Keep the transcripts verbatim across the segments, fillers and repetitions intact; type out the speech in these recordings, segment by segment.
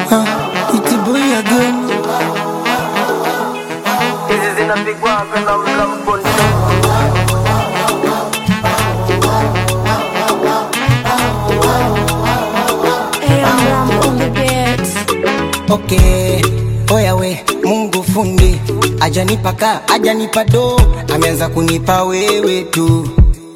Uh, it's a boy again. This is in a big walk and I'm love bunch. Hey, I'm Ram on the beats. Okay, oya we, Mungu fundi. Ajanipa ka, ajanipa do. Ameanza kunipa wewe tu.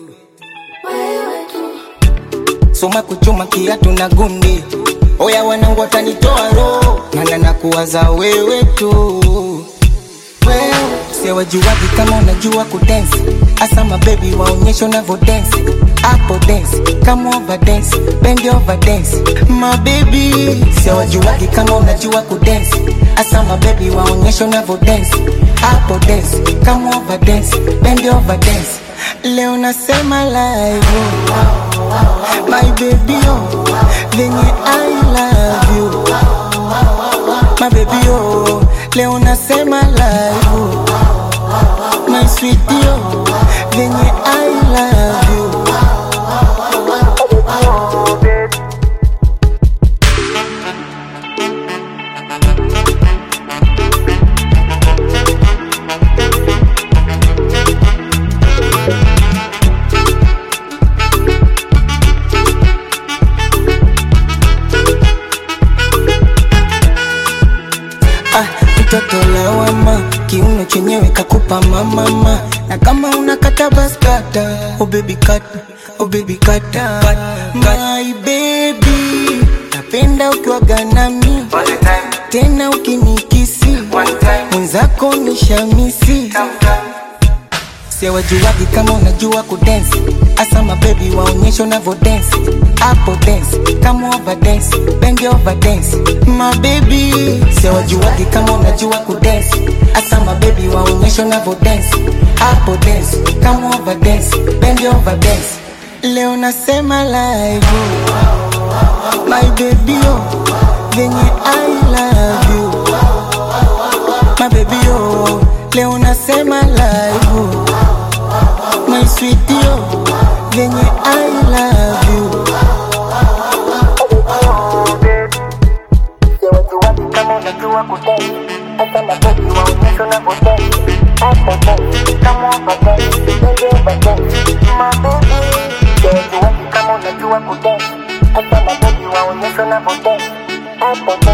Soma kuchoma kiatu na gundi. Oya wanangu watanitoa roho. Nana nakuwaza wewe tu. Wewe siwajuwaji kama unajua kudance. Asa mababy waonyesho navo dance. Apple dance, come over dance, bend over dance. My baby siwajuwaji kama unajua kudance. Asa mababy waonyesho navo dance. Apple dance, come over dance, bend over dance. Leo nasema live, oh. My baby oh, venye I love you. My baby oh, leo nasema live, oh. My sweetie oh, venye I love you. Ah, mtoto lawama, kiuno chenyewe kakupa mama ma. Na kama unakata basi kata, oh baby kata, oh baby kata, kata. My baby, napenda ukiwaga nami, tena ukinikisi, mwenzako nishamisi. Siwajuwaji kama unajua kudance. Asa mababy waonyesho navo dance. Apple dance, come over dance, bend over dance. My baby siwajuwaji kama unajua kudance. Asa mababy waonyesho navo dance. Apple dance, come over dance, bend over dance. Leo nasema live, oh. My baby oh, venye I love you. My baby oh, leo nasema live, oh. My sweetie oh, venye I love you. Siwajuwaji kama unajua kudance. Asa mababy waonyesho navo dance. Apple dance, come over dance, bend over dance. My baby siwajuwaji kama unajua kudance. Asa mababy waonyesho navo dance. Apple dance.